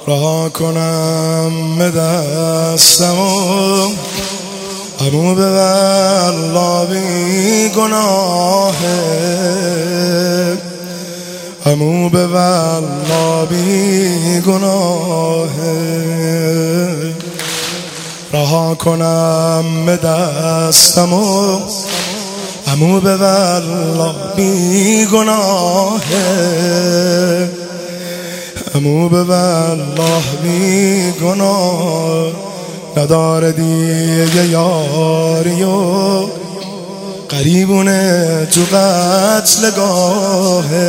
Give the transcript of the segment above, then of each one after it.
رها کنم به دستمو عمو به والله بی گناهه، عمو به والله بی گناهه. رها کنم به دستمو عمو به والله بی گناهه، عمو به والله بی گناه. نداره دیگه یاری و قریبونه تو قتلگاهه،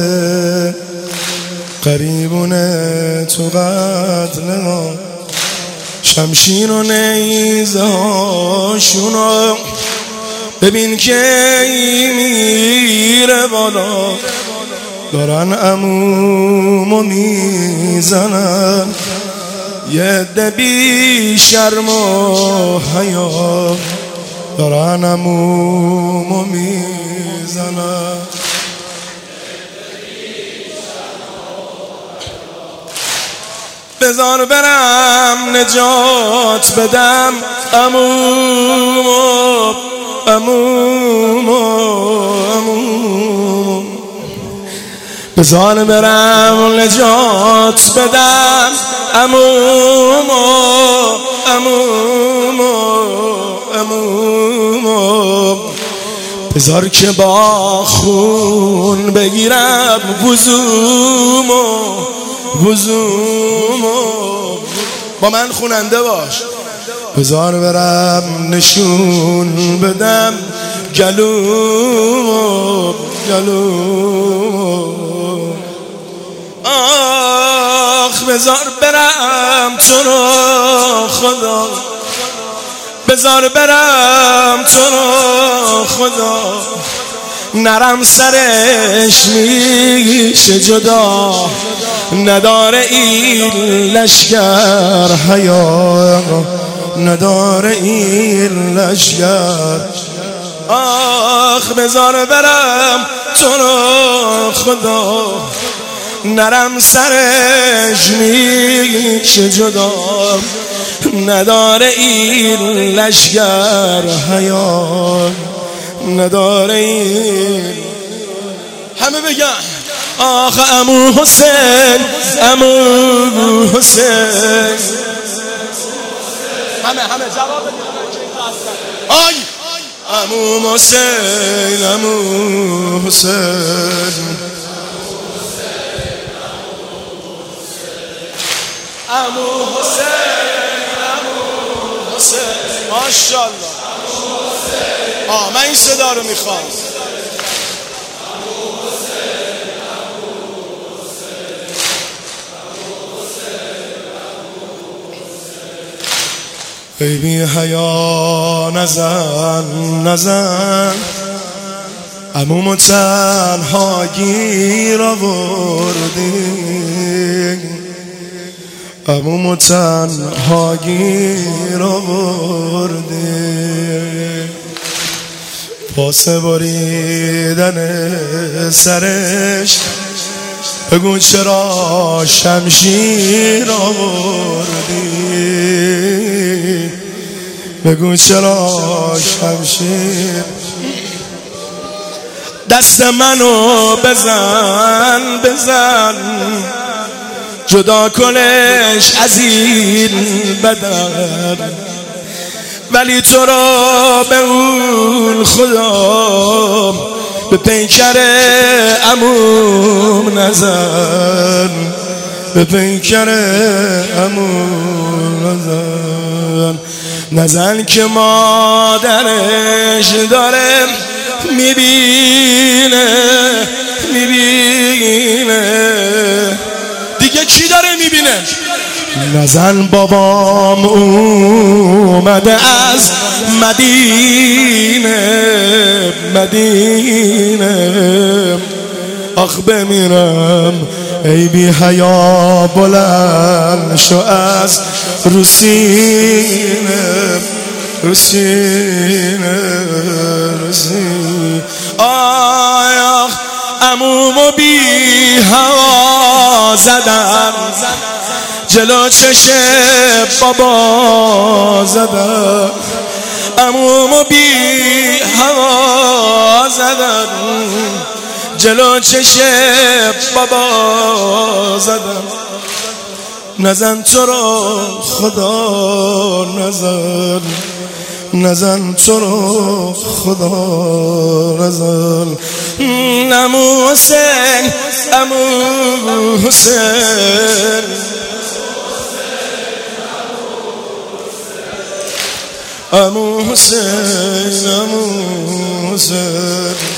قریبونه تو قتلگاه. شمشیر و نیزه هاشونو ببین که میره بالا، دارن عمومو میزنن. یه عده بی شرم و حیا دارن عمومو میزنن. بذار برم نجات بدم عمومو، عمومو، عمومو. بذار برم نجات بدم عمومو، عمومو، عمومو. بذار که با خون بگیرم وضومو، وضومو. با من خوننده باش. بذار برم نشون بدم گلومو، گلومو. آخ بذار برم تو رو خدا، بذار برم تو رو خدا. نرم سرش میشه جدا، نداره این لشگر حیا، نداره این لشگر. آخ بذار برم تو رو خدا، نرم سرش میشه جدا، نداره این لشگر حیا، نداره این. همه بگن آخ عمو حسین، عمو حسین. همه جواب بدید. آی عمو حسین، عمو حسین، عمو حسین، عمو حسین. ماشاءالله. من این صدا رو میخوام. ای بی حیا نزن، نزن. عمومو تنها گیر آوردی، عمومو تنها گیر آوردی. پاسه بریدن سرش بگو چرا شمشیر آوردی، بگو چرا شمشیر. دست منو بزن، بزن، جدا کنش از این بدن. ولی تو را به اون خدا به پیکر عموم نزن، به پیکر عموم نزن. نزن که مادرش داره میبینه، میبینه. دیگه کی داره میبینه؟ نزن بابام اومده از مدینه، مدینه. آخ بمیرم ای بی حیا، بلند شو از روسینه، روسینه، روسینه. آخ عمومو بی هوا زدم، جلو چشم بابا زدن، عمومو بی هوا زدن، جلو چشم بابا زدن. نزن تو رو خدا نزن، نزن تو رو خدا نزن. عمو حسین، عمو حسین، عمو حسین، عمو حسین.